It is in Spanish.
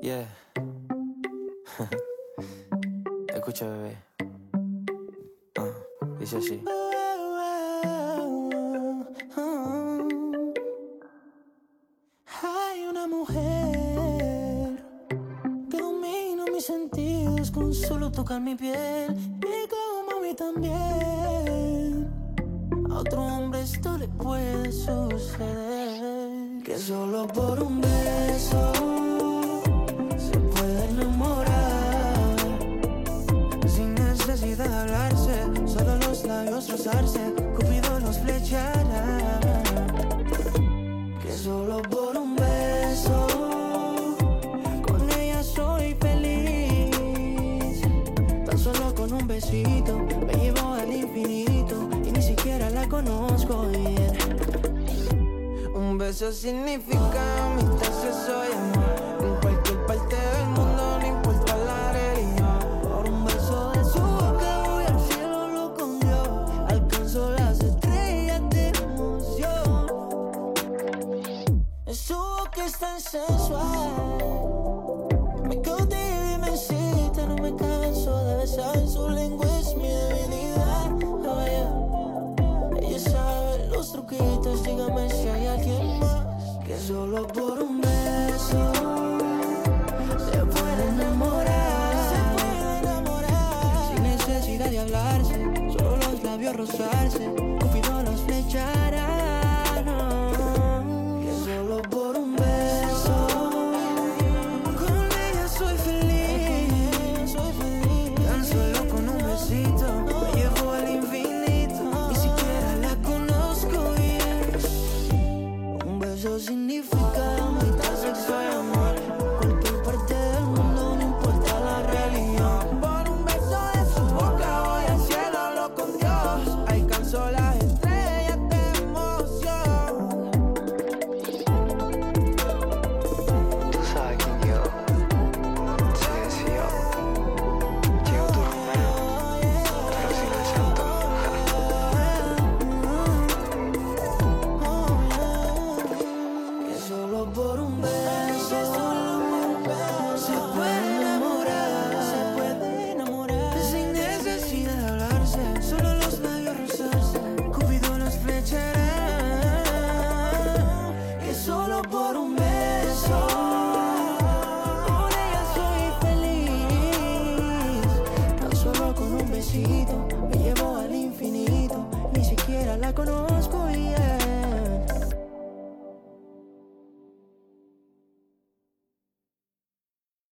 Yeah. Escucha, bebé. Dice así. Hay una mujer que domina mis sentidos con solo tocar mi piel, y como a mí también. A otro hombre esto le puede suceder, que solo por un beso se puede enamorar, sin necesidad de hablarse, solo los labios rozarse, Cupido los flechará. Que solo por un beso con ella soy feliz. Tan solo con un besito me llevo al infinito y ni siquiera la conozco bien. Un beso significa mitad si soy amor. En cualquier parte del mundo, no importa la religión. Por un beso de su boca voy al cielo loco con Dios. Alcanzo las estrellas de emoción. Su boca es tan sensual, me cautiva y me excita, no me canso de besar. Su lengua es mi debilidad, oh, yeah. Ella sabe los truquitos, dígame si hay alguien más. Que solo por un beso se puede enamorar, sin necesidad de hablarse, solo los labios rozarse, Cupido los flechará.